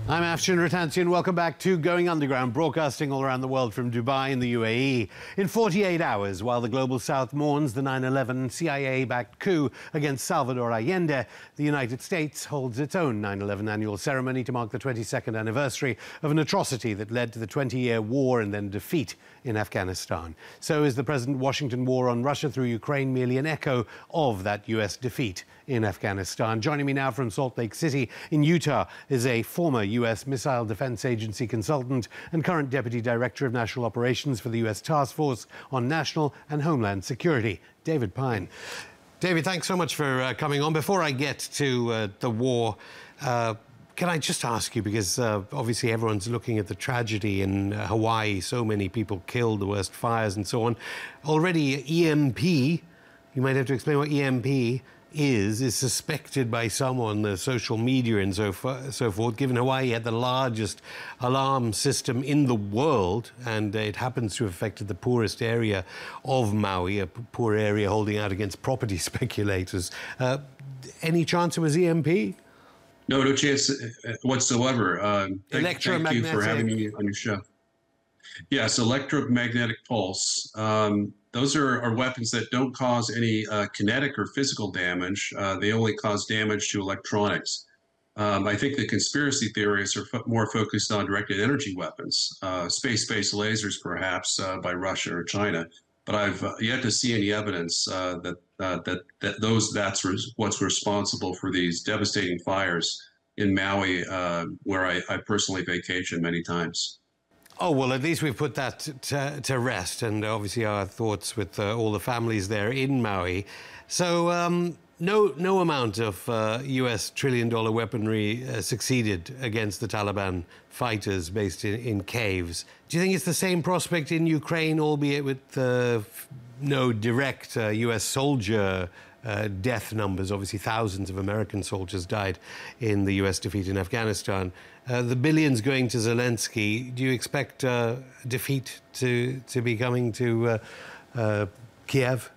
I'm Afshin Rattansi, and welcome back to Going Underground, broadcasting all around the world from Dubai in the UAE. In 48 hours, while the Global South mourns the 9/11 CIA-backed coup against Salvador Allende, the United States holds its own 9/11 annual ceremony to mark the 22nd anniversary of an atrocity that led to the 20-year war and then defeat in Afghanistan. So is the President-Washington war on Russia through Ukraine merely an echo of that US defeat in Afghanistan? Joining me now from Salt Lake City in Utah is a former US Missile Defense Agency consultant and current Deputy Director of National Operations for the US Task Force on National and Homeland Security, David Pyne. David, thanks so much for coming on. Before I get to the war, can I just ask you, because obviously everyone's looking at the tragedy in Hawaii, so many people killed, the worst fires and so on. Already EMP, you might have to explain what EMP is suspected by some on the social media and so forth, given Hawaii had the largest alarm system in the world, and it happens to have affected the poorest area of Maui, a poor area holding out against property speculators. Any chance it was EMP? No chance whatsoever. Thank you for having me on your show. Yes, electromagnetic pulse. Those are weapons that don't cause any kinetic or physical damage. They only cause damage to electronics. I think the conspiracy theories are more focused on directed energy weapons, space-based lasers perhaps by Russia or China. But I've yet to see any evidence that's what's responsible for these devastating fires in Maui, where I personally vacation many times. Oh, well, at least we've put that to rest, and obviously our thoughts with all the families there in Maui. So no amount of US trillion-dollar weaponry succeeded against the Taliban fighters based in caves. Do you think it's the same prospect in Ukraine, albeit with no direct US soldier death numbers? Obviously, thousands of American soldiers died in the US defeat in Afghanistan. The billions going to Zelensky, do you expect defeat to be coming to Kiev?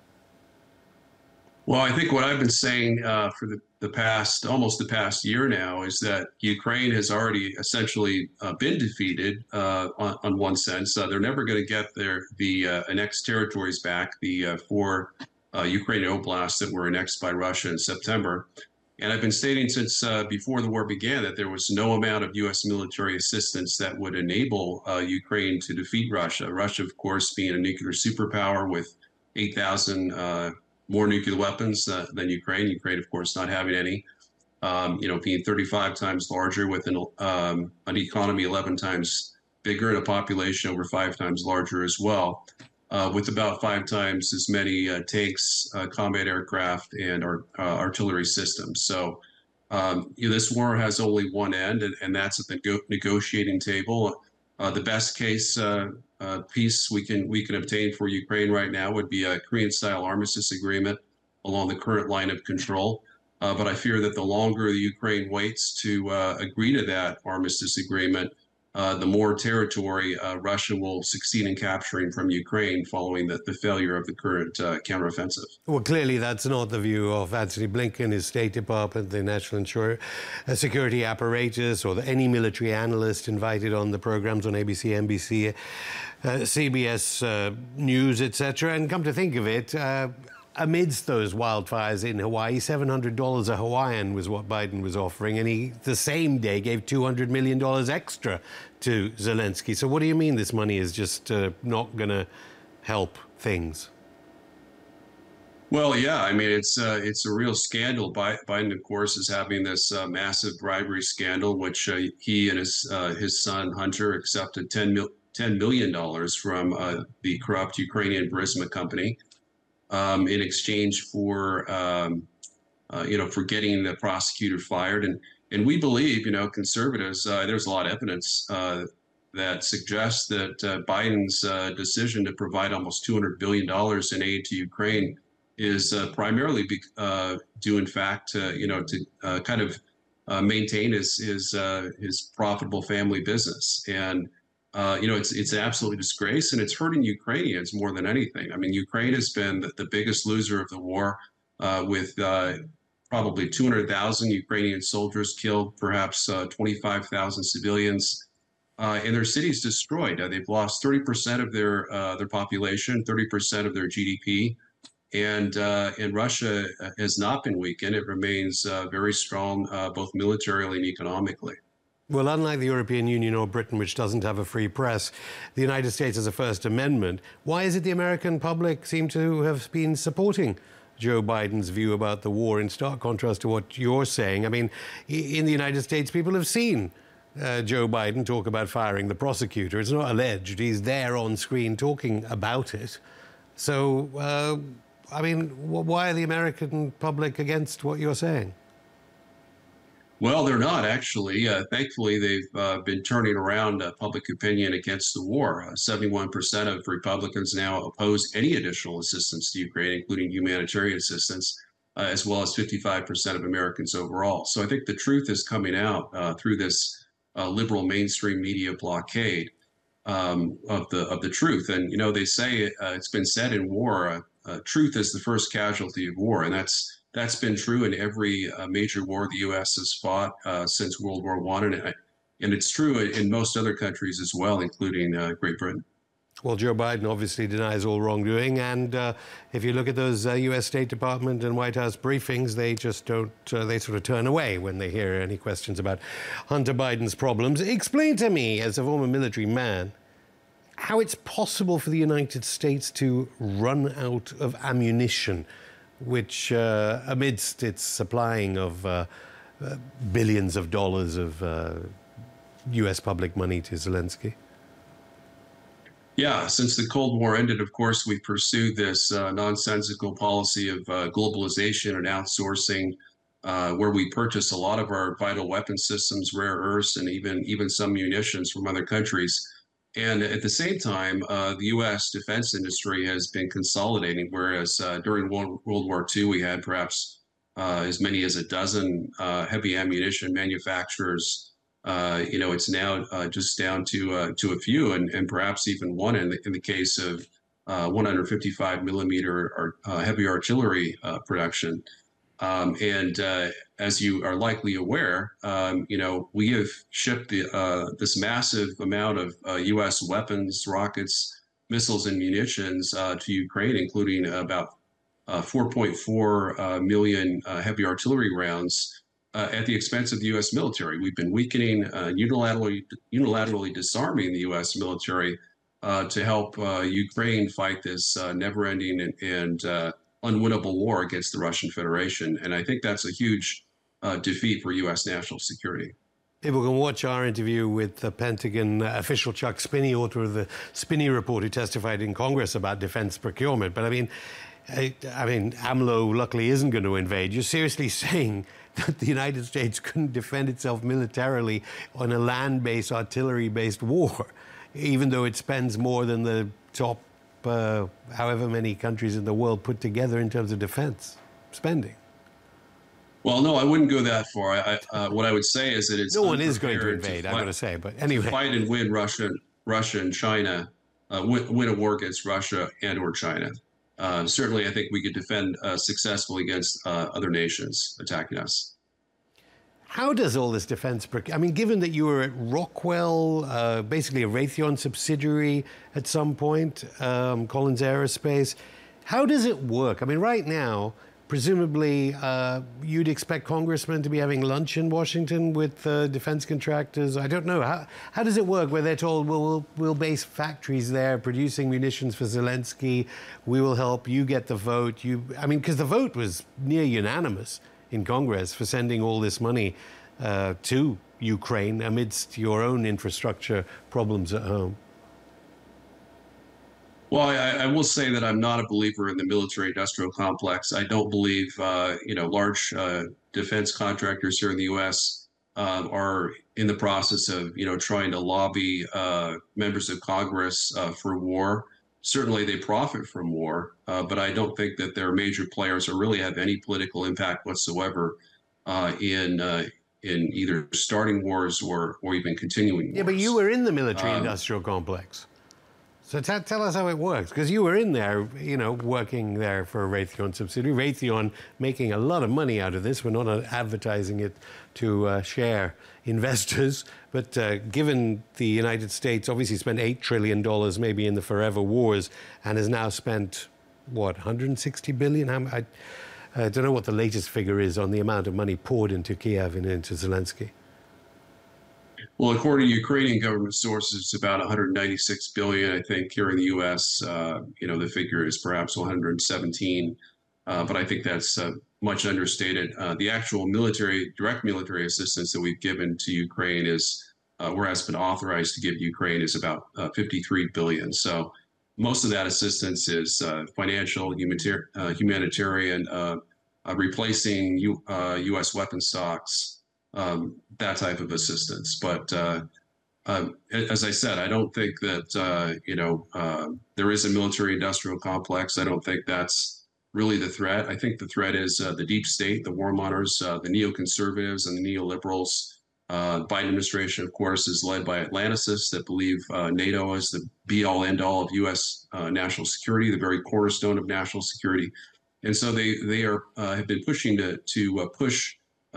Well, I think what I've been saying for almost the past year now is that Ukraine has already essentially been defeated on one sense. They're never going to get the annexed territories back, the four Ukrainian oblasts that were annexed by Russia in September. And I've been stating since before the war began that there was no amount of U.S. military assistance that would enable Ukraine to defeat Russia. Russia, of course, being a nuclear superpower with 8,000 more nuclear weapons than Ukraine. Ukraine, of course, not having any. Being 35 times larger with an economy 11 times bigger and a population over 5 times larger as well. With about 5 times as many tanks, combat aircraft, and artillery systems. So this war has only one end, and that's at the negotiating table. The best case peace we can obtain for Ukraine right now would be a Korean-style armistice agreement along the current line of control. But I fear that the longer the Ukraine waits to agree to that armistice agreement, the more territory Russia will succeed in capturing from Ukraine following the failure of the current counteroffensive. Well, clearly that's not the view of Antony Blinken, his State Department, the National Security Apparatus, or any military analyst invited on the programs on ABC, NBC, CBS News, etc. And come to think of it, amidst those wildfires in Hawaii, $700 a Hawaiian was what Biden was offering, and he, the same day, gave $200 million extra to Zelensky. So what do you mean this money is just not going to help things? Well, yeah, I mean, it's a real scandal. Biden, of course, is having this massive bribery scandal, which he and his son, Hunter, accepted $10 million from the corrupt Ukrainian Burisma company. In exchange for, for getting the prosecutor fired. And we believe, conservatives, there's a lot of evidence that suggests that Biden's decision to provide almost $200 billion in aid to Ukraine is primarily due, in fact, to kind of maintain his profitable family business. And it's absolutely disgrace, and it's hurting Ukrainians more than anything. I mean, Ukraine has been the biggest loser of the war, with probably 200,000 Ukrainian soldiers killed, perhaps 25,000 civilians, and their cities destroyed. They've lost 30% of their population, 30% of their GDP, and Russia has not been weakened. It remains very strong, both militarily and economically. Well, unlike the European Union or Britain, which doesn't have a free press, the United States has a First Amendment. Why is it the American public seem to have been supporting Joe Biden's view about the war, in stark contrast to what you're saying? I mean, in the United States, people have seen Joe Biden talk about firing the prosecutor. It's not alleged. He's there on screen talking about it. So, I mean, why are the American public against what you're saying? Well, they're not actually. Thankfully, they've been turning around public opinion against the war. 71% of Republicans now oppose any additional assistance to Ukraine, including humanitarian assistance, as well as 55% of Americans overall. So I think the truth is coming out through this liberal mainstream media blockade of the truth. And you know, they say it's been said in war, truth is the first casualty of war, and that's been true in every major war the U.S. has fought since World War I, and it's true in most other countries as well, including Great Britain. Well, Joe Biden obviously denies all wrongdoing, and if you look at those U.S. State Department and White House briefings, they just don't, they sort of turn away when they hear any questions about Hunter Biden's problems. Explain to me, as a former military man, how it's possible for the United States to run out of ammunition, which, amidst its supplying of billions of dollars of U.S. public money to Zelensky? Yeah, since the Cold War ended, of course, we pursued this nonsensical policy of globalization and outsourcing, where we purchase a lot of our vital weapon systems, rare earths, and even some munitions from other countries. And at the same time, the U.S. defense industry has been consolidating, whereas during World War II, we had perhaps as many as a dozen heavy ammunition manufacturers. You know, it's now just down to a few, and perhaps even one in the case of 155 millimeter heavy artillery production. As you are likely aware, you know, we have shipped this massive amount of U.S. weapons, rockets, missiles, and munitions to Ukraine, including about 4.4 million heavy artillery rounds at the expense of the U.S. military. We've been weakening, unilaterally disarming the U.S. military to help Ukraine fight this never-ending and unwinnable war against the Russian Federation. And I think that's a huge defeat for U.S. national security. People can watch our interview with the Pentagon official Chuck Spinney, author of the Spinney Report, who testified in Congress about defense procurement. But I mean, AMLO luckily isn't going to invade. You're seriously saying that the United States couldn't defend itself militarily on a land-based, artillery-based war, even though it spends more than the top however many countries in the world put together in terms of defense spending? Well, no, I wouldn't go that far. What I would say is that it's no one is going to invade. I'm going to say, but anyway, to fight and win Russia and China, win a war against Russia and/or China. Certainly, I think we could defend successfully against other nations attacking us. How does all this defense, I mean, given that you were at Rockwell, basically a Raytheon subsidiary at some point, Collins Aerospace, how does it work? I mean, right now, presumably, you'd expect congressmen to be having lunch in Washington with defense contractors. I don't know. How does it work where they're told, well, we'll base factories there producing munitions for Zelensky. We will help you get the vote. I mean, because the vote was near unanimous in Congress for sending all this money to Ukraine amidst your own infrastructure problems at home. Well, I will say that I'm not a believer in the military-industrial complex. I don't believe, you know, large defense contractors here in the U.S. Are in the process of, you know, trying to lobby members of Congress for war. Certainly, they profit from war, but I don't think that they're major players or really have any political impact whatsoever in either starting wars or even continuing wars. Yeah, but you were in the military-industrial complex. So tell us how it works, because you were in there, you know, working there for a Raytheon subsidiary. Raytheon making a lot of money out of this. We're not advertising it to share investors, but given the United States obviously spent $8 trillion maybe in the forever wars and has now spent, what, 160 billion? I don't know what the latest figure is on the amount of money poured into Kiev and into Zelensky. Well, according to Ukrainian government sources, it's about 196 billion. I think here in the U.S., you know, the figure is perhaps 117, but I think that's much understated. The actual direct military assistance that we've given to Ukraine is, or has been authorized to give Ukraine, is about 53 billion. So most of that assistance is financial, humanitarian, replacing U.S. weapon stocks. That type of assistance. But as I said, I don't think that, you know, there is a military-industrial complex. I don't think that's really the threat. I think the threat is the deep state, the warmongers, the neoconservatives and the neoliberals. The Biden administration, of course, is led by Atlanticists that believe NATO is the be-all, end-all of U.S. National security, the very cornerstone of national security. And so they have been pushing to push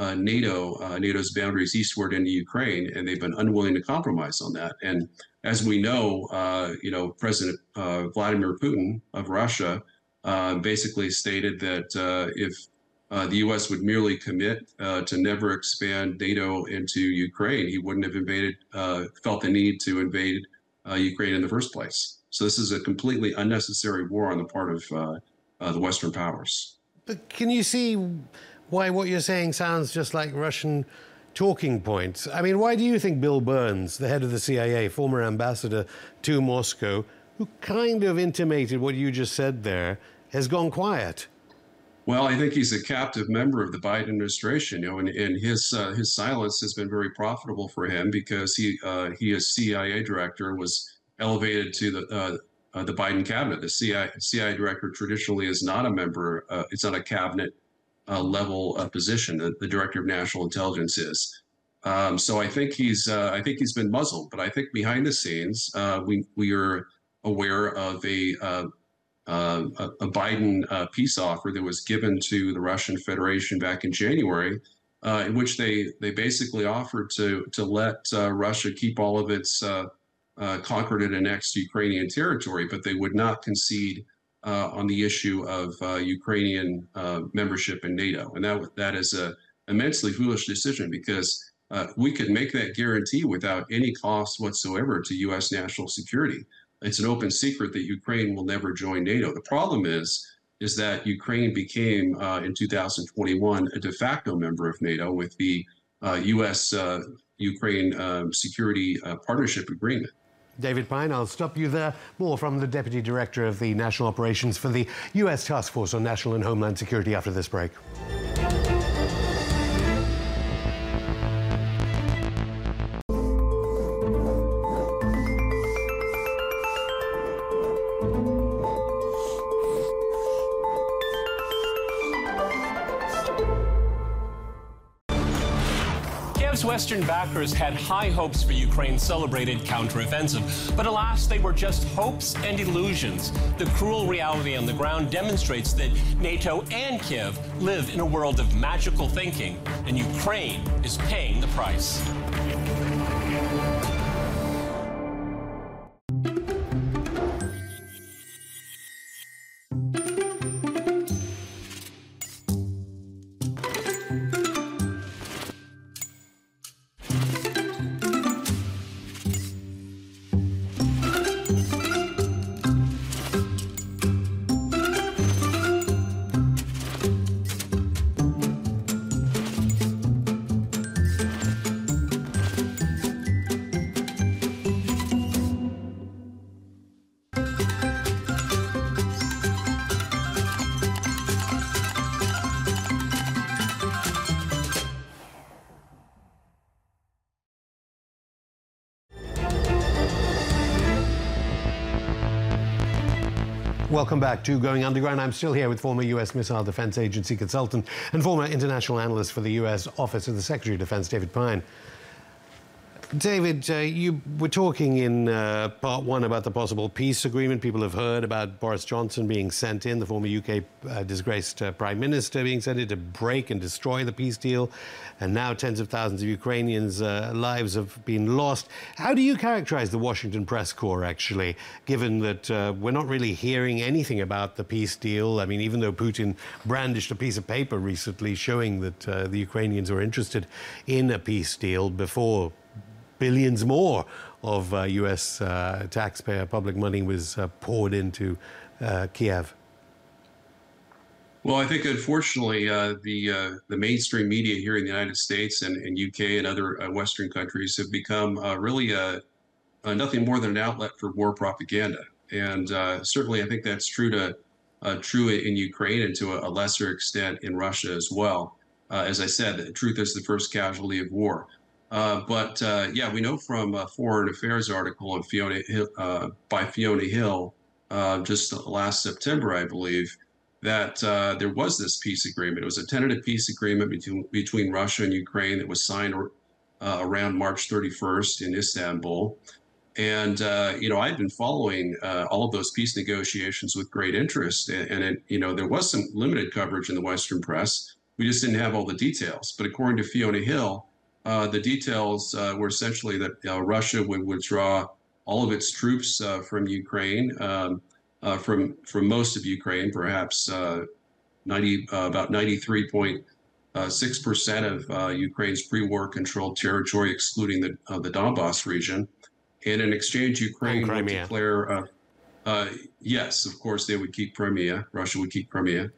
NATO's boundaries eastward into Ukraine, and they've been unwilling to compromise on that. And as we know, you know, President Vladimir Putin of Russia basically stated that if the U.S. would merely commit to never expand NATO into Ukraine, he wouldn't have felt the need to invade Ukraine in the first place. So this is a completely unnecessary war on the part of the Western powers. But can you see why what you're saying sounds just like Russian talking points? I mean, why do you think Bill Burns, the head of the CIA, former ambassador to Moscow, who kind of intimated what you just said there, has gone quiet? Well, I think he's a captive member of the Biden administration, you know, and his silence has been very profitable for him because he as CIA director, was elevated to the Biden cabinet. The CIA director traditionally is not a member, it's not a cabinet level position. The director of national intelligence is. So I think he's been muzzled. But I think behind the scenes, we are aware of a Biden peace offer that was given to the Russian Federation back in January, in which they basically offered to let Russia keep all of its conquered and annexed Ukrainian territory, but they would not concede on the issue of Ukrainian membership in NATO. And that is an immensely foolish decision because we could make that guarantee without any cost whatsoever to U.S. national security. It's an open secret that Ukraine will never join NATO. The problem is that Ukraine became, in 2021, a de facto member of NATO with the U.S.-Ukraine Security Partnership Agreement. David Pyne, I'll stop you there. More from the Deputy Director of the National Operations for the U.S. Task Force on National and Homeland Security after this break. Western backers had high hopes for Ukraine's celebrated counteroffensive, but alas, they were just hopes and illusions. The cruel reality on the ground demonstrates that NATO and Kiev live in a world of magical thinking, and Ukraine is paying the price. Welcome back to Going Underground. I'm still here with former U.S. Missile Defense Agency consultant and former international analyst for the U.S. Office of the Secretary of Defense, David Pyne. David, you were talking in part one about the possible peace agreement. People have heard about Boris Johnson being sent in, the former UK disgraced Prime Minister being sent in to break and destroy the peace deal. And now tens of thousands of Ukrainians' lives have been lost. How do you characterize the Washington press corps, actually, given that we're not really hearing anything about the peace deal? I mean, even though Putin brandished a piece of paper recently showing that the Ukrainians were interested in a peace deal before billions more of U.S. taxpayer public money was poured into Kiev. Well, I think unfortunately the mainstream media here in the United States and UK and other Western countries have become really nothing more than an outlet for war propaganda, and certainly I think that's true in Ukraine and to a lesser extent in Russia as well. As I said, the truth is the first casualty of war. But yeah, we know from a Foreign Affairs article on by Fiona Hill just last September, I believe, that there was this peace agreement. It was a tentative peace agreement between Russia and Ukraine that was signed around March 31st in Istanbul. And, I've been following all of those peace negotiations with great interest. And there was some limited coverage in the Western press. We just didn't have all the details. But according to Fiona Hill, the details were essentially that Russia would withdraw all of its troops from Ukraine, from most of Ukraine, perhaps about 93.6% of Ukraine's pre-war controlled territory, excluding the Donbass region. And in exchange, Ukraine would declare, yes, of course, they would keep Crimea. Russia would keep Crimea,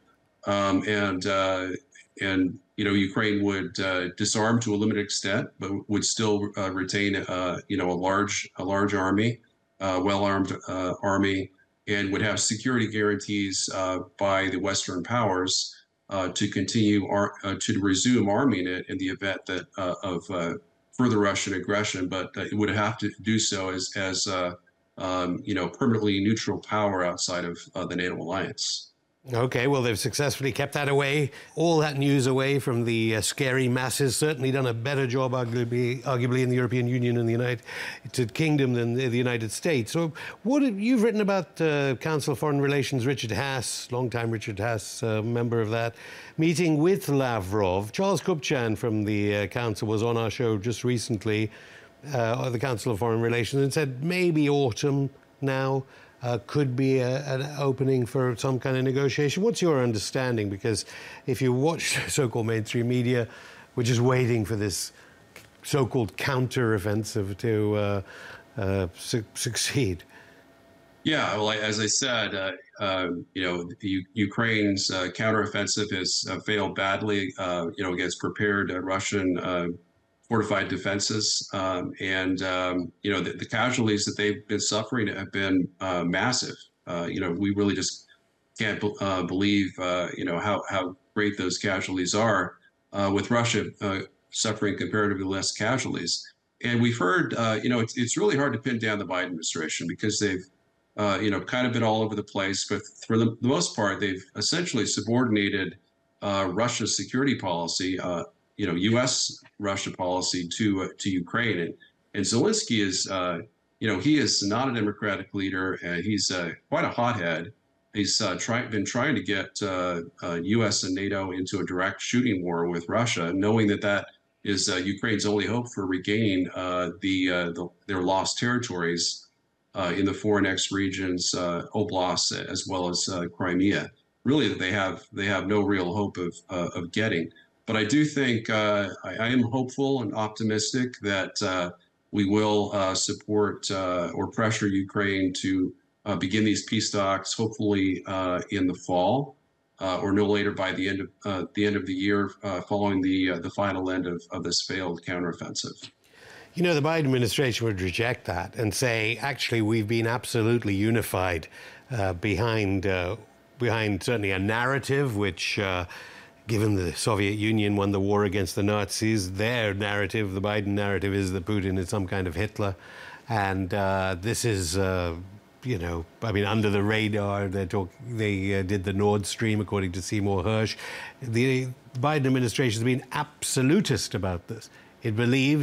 and Ukraine would disarm to a limited extent, but would still retain a large army, well-armed army, and would have security guarantees by the Western powers to continue to resume arming it in the event that of further Russian aggression. But it would have to do so as permanently neutral power outside of the NATO alliance. Okay, well, they've successfully kept that away, all that news away from the scary masses. Certainly done a better job, arguably in the European Union and the United Kingdom than the United States. So what you've written about Council of Foreign Relations, Richard Haass, longtime Richard Haass, member of that, meeting with Lavrov. Charles Kupchan from the Council was on our show just recently, the Council of Foreign Relations, and said maybe autumn now could be an opening for some kind of negotiation. What's your understanding? Because if you watch so-called mainstream media, we're just waiting for this so-called counter-offensive to succeed. Yeah, well, as I said, Ukraine's counteroffensive has failed badly, against prepared Russian fortified defenses, and the casualties that they've been suffering have been massive. We really just can't believe how great those casualties are, with Russia suffering comparatively less casualties. And we've heard, it's really hard to pin down the Biden administration because they've kind of been all over the place, but for the most part, they've essentially subordinated Russia's security policy, U.S. Russia policy to Ukraine. And Zelensky is, he is not a democratic leader. He's quite a hothead. He's been trying to get U.S. and NATO into a direct shooting war with Russia, knowing that is Ukraine's only hope for regaining their lost territories in the four annexed regions, oblasts, as well as Crimea. Really, that they have no real hope of getting. But I do think I am hopeful and optimistic that we will support or pressure Ukraine to begin these peace talks, hopefully in the fall, or no later by the end of the year, following the final end of this failed counteroffensive. The Biden administration would reject that and say, actually, we've been absolutely unified behind certainly a narrative which. Given the Soviet Union won the war against the Nazis, their narrative, the Biden narrative, is that Putin is some kind of Hitler. And this is, under the radar. They did the Nord Stream, according to Seymour Hersh. The Biden administration has been absolutist about this. It believes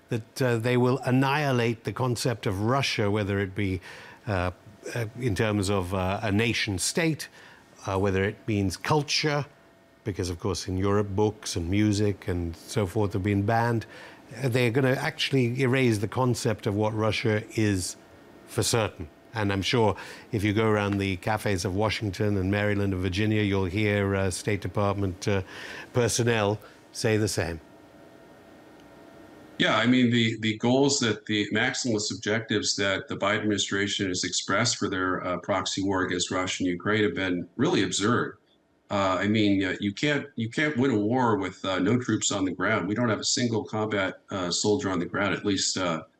that they will annihilate the concept of Russia, whether it be in terms of a nation state, whether it means culture, because of course in Europe books and music and so forth have been banned. They're going to actually erase the concept of what Russia is for certain. And I'm sure if you go around the cafes of Washington and Maryland and Virginia, you'll hear State Department personnel say the same. Yeah, I mean, the goals that the maximalist objectives that the Biden administration has expressed for their proxy war against Russia and Ukraine have been really absurd. I mean, you can't win a war with no troops on the ground. We don't have a single combat soldier on the ground. At least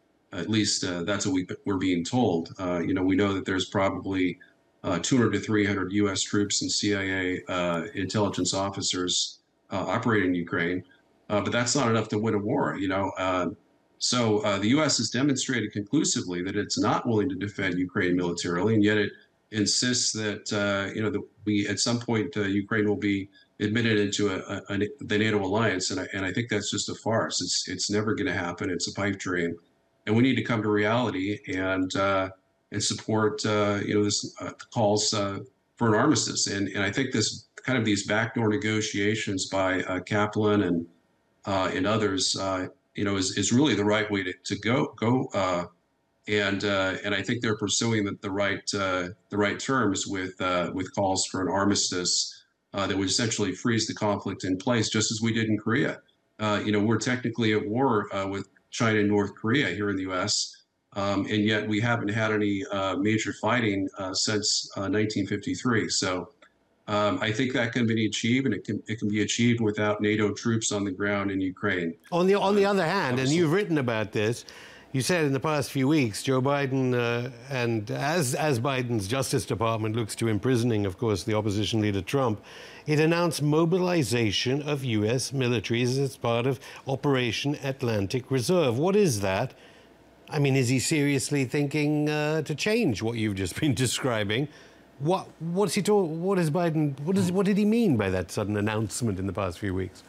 that's what we're being told. You know, we know that there's probably 200 to 300 U.S. troops and CIA intelligence officers operating in Ukraine. But that's not enough to win a war, you know. So the U.S. has demonstrated conclusively that it's not willing to defend Ukraine militarily, and yet it insists that you know, that we at some point Ukraine will be admitted into the NATO alliance, and I think that's just a farce. It's never going to happen. It's a pipe dream, and we need to come to reality and support you know, this calls for an armistice. And I think this kind of these backdoor negotiations by Kaplan and others, you know, is really the right way to go. And I think they're pursuing the right terms with calls for an armistice that would essentially freeze the conflict in place, just as we did in Korea. You know, we're technically at war with China and North Korea here in the U.S., and yet we haven't had any major fighting since 1953. So. I think that can be achieved, and it can be achieved without NATO troops on the ground in Ukraine. On the other hand, and you've written about this, you said in the past few weeks, Joe Biden, and as Biden's Justice Department looks to imprisoning, of course, the opposition leader Trump, it announced mobilization of U.S. militaries as part of Operation Atlantic Reserve. What is that? I mean, is he seriously thinking to change what you've just been describing? What's he told? What is Biden? What did he mean by that sudden announcement in the past few weeks?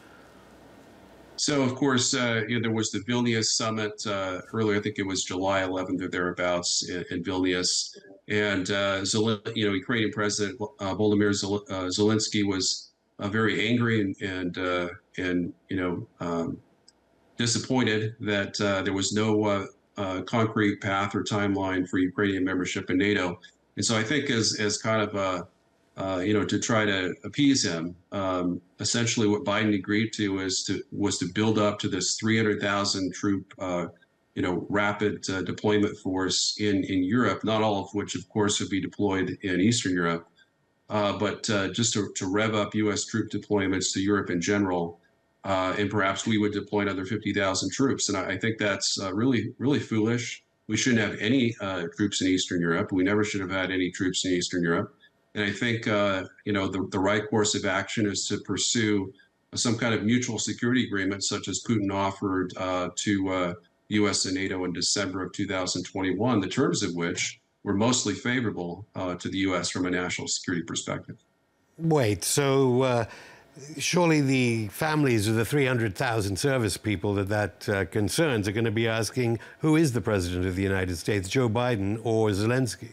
So, of course, you know, there was the Vilnius summit earlier. I think it was July 11th or thereabouts in Vilnius, and you know, Ukrainian President Volodymyr Zelensky was very angry and you know, disappointed that there was no concrete path or timeline for Ukrainian membership in NATO. And so I think as kind of you know, to try to appease him, essentially what Biden agreed to was to build up to this 300,000 troop, you know, rapid deployment force in Europe, not all of which, of course, would be deployed in Eastern Europe, but just to rev up U.S. troop deployments to Europe in general. And perhaps we would deploy another 50,000 troops. And I think that's really, really foolish. We shouldn't have any troops in Eastern Europe. We never should have had any troops in Eastern Europe. And I think, you know, the right course of action is to pursue some kind of mutual security agreement, such as Putin offered to U.S. and NATO in December of 2021, the terms of which were mostly favorable to the U.S. from a national security perspective. Wait, so surely the families of the 300,000 service people that concerns are going to be asking, who is the president of the United States, Joe Biden or Zelensky?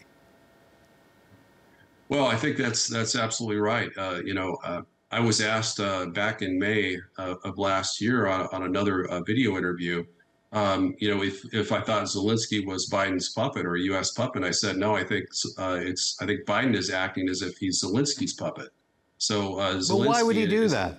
Well, I think that's absolutely right. You know, I was asked back in May of last year on another video interview, you know, if I thought Zelensky was Biden's puppet or a U.S. puppet. I said no. I think I think Biden is acting as if he's Zelensky's puppet. So, Zelensky, but why would he do that?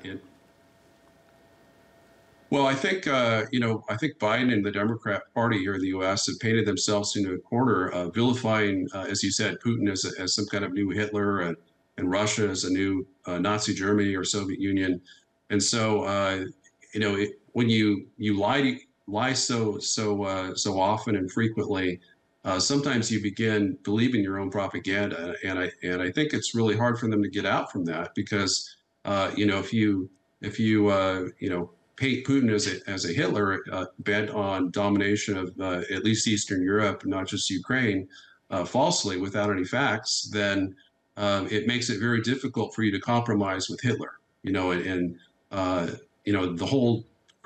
Well, I think you know, I think Biden and the Democrat Party here in the U.S. have painted themselves into a corner, vilifying, as you said, Putin as some kind of new Hitler, and Russia as a new Nazi Germany or Soviet Union. And so, you know, when you lie so often and frequently, sometimes you begin believing your own propaganda, and I think it's really hard for them to get out from that, because you know, if you you know, paint Putin as a Hitler bent on domination of at least Eastern Europe, not just Ukraine, falsely without any facts, then it makes it very difficult for you to compromise with Hitler. You know, and you know, the whole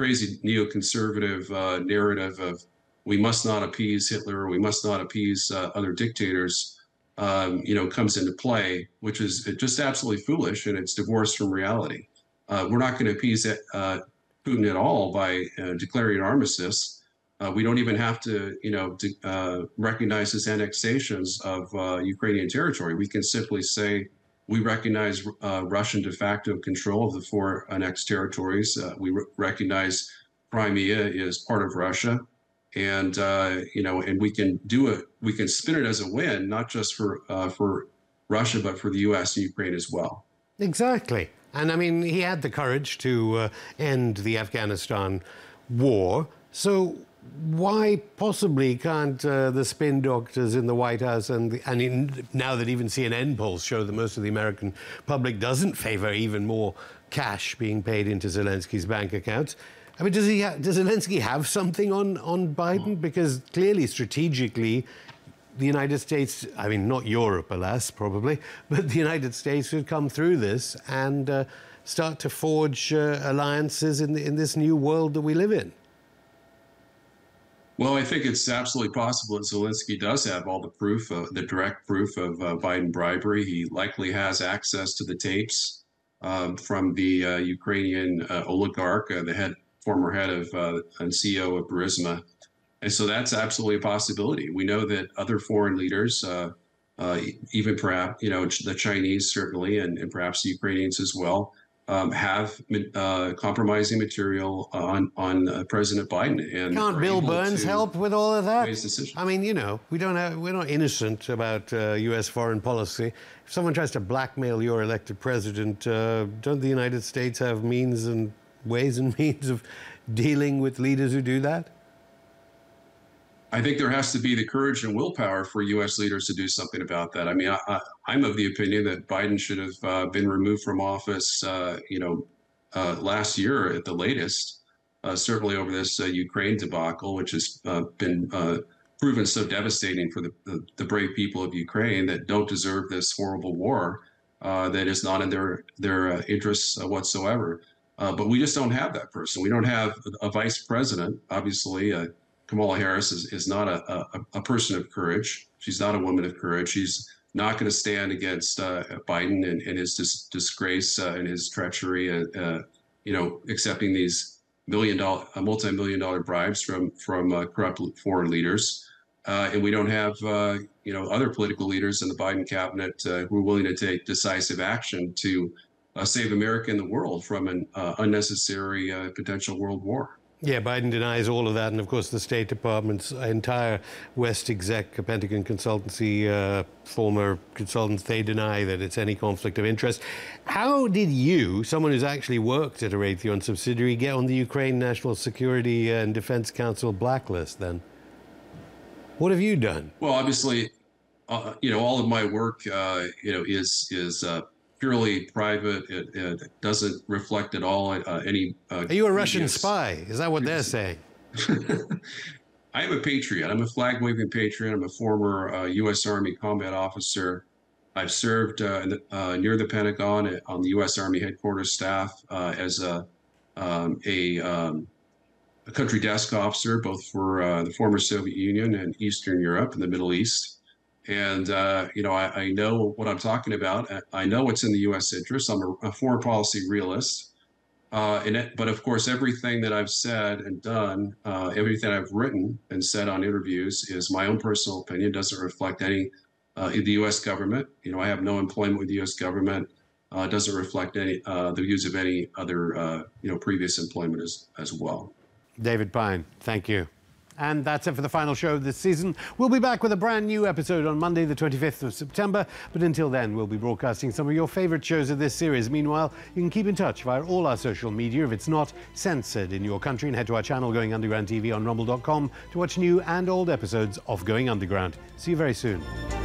crazy neoconservative narrative of we must not appease Hitler, we must not appease other dictators, comes into play, which is just absolutely foolish, and it's divorced from reality. We're not going to appease Putin at all by declaring an armistice. We don't even have to, recognize his annexations of Ukrainian territory. We can simply say we recognize Russian de facto control of the 4 annexed territories. We recognize Crimea is part of Russia, and and we can do it. We can spin it as a win, not just for Russia, but for the U.S. and Ukraine as well. Exactly. And I mean, he had the courage to end the Afghanistan war. So why possibly can't the spin doctors in the White House now that even CNN polls show that most of the American public doesn't favor even more cash being paid into Zelensky's bank accounts? I mean, does Zelensky have something on Biden? Because clearly, strategically, the United States, I mean, not Europe, alas, probably, but the United States should come through this and start to forge alliances in this new world that we live in. Well, I think it's absolutely possible that Zelensky does have all the proof, the direct proof of Biden bribery. He likely has access to the tapes from the Ukrainian oligarch, the former head of and CEO of Burisma. And so that's absolutely a possibility. We know that other foreign leaders, even perhaps, the Chinese certainly, and perhaps the Ukrainians as well, have compromising material on President Biden. And can't Bill Burns help with all of that? I mean, we're not innocent about U.S. foreign policy. If someone tries to blackmail your elected president, don't the United States have ways and means of dealing with leaders who do that? I think there has to be the courage and willpower for U.S. leaders to do something about that. I mean, I'm of the opinion that Biden should have been removed from office, last year at the latest, certainly over this Ukraine debacle, which has been proven so devastating for the brave people of Ukraine that don't deserve this horrible war that is not in their interests whatsoever. But we just don't have that person. We don't have a vice president, obviously. Kamala Harris is not a person of courage. She's not a woman of courage. She's not going to stand against Biden and his disgrace and his treachery, accepting these multi-million-dollar bribes from corrupt foreign leaders. And we don't have, other political leaders in the Biden cabinet who are willing to take decisive action to save America and the world from an unnecessary potential world war. Yeah, Biden denies all of that. And, of course, the State Department's entire West exec, Pentagon consultancy, former consultants, they deny that it's any conflict of interest. How did you, someone who's actually worked at a Raytheon subsidiary, get on the Ukraine National Security and Defense Council blacklist then? What have you done? Well, obviously, all of my work, is purely private. It doesn't reflect at all any. Are you a Russian spy? Is that what they're saying? I am a patriot. I'm a flag-waving patriot. I'm a former U.S. Army combat officer. I've served near the Pentagon on the U.S. Army headquarters staff as a country desk officer, both for the former Soviet Union and Eastern Europe and the Middle East. And, I know what I'm talking about. I know what's in the U.S. interest. I'm a foreign policy realist. But, of course, everything that I've said and done, everything I've written and said on interviews is my own personal opinion, doesn't reflect any the U.S. government. I have no employment with the U.S. government. Doesn't reflect any the views of any other, previous employment as well. David Pyne, thank you. And that's it for the final show this season. We'll be back with a brand new episode on Monday, the 25th of September. But until then, we'll be broadcasting some of your favorite shows of this series. Meanwhile, you can keep in touch via all our social media if it's not censored in your country, and head to our channel, Going Underground TV, on rumble.com to watch new and old episodes of Going Underground. See you very soon.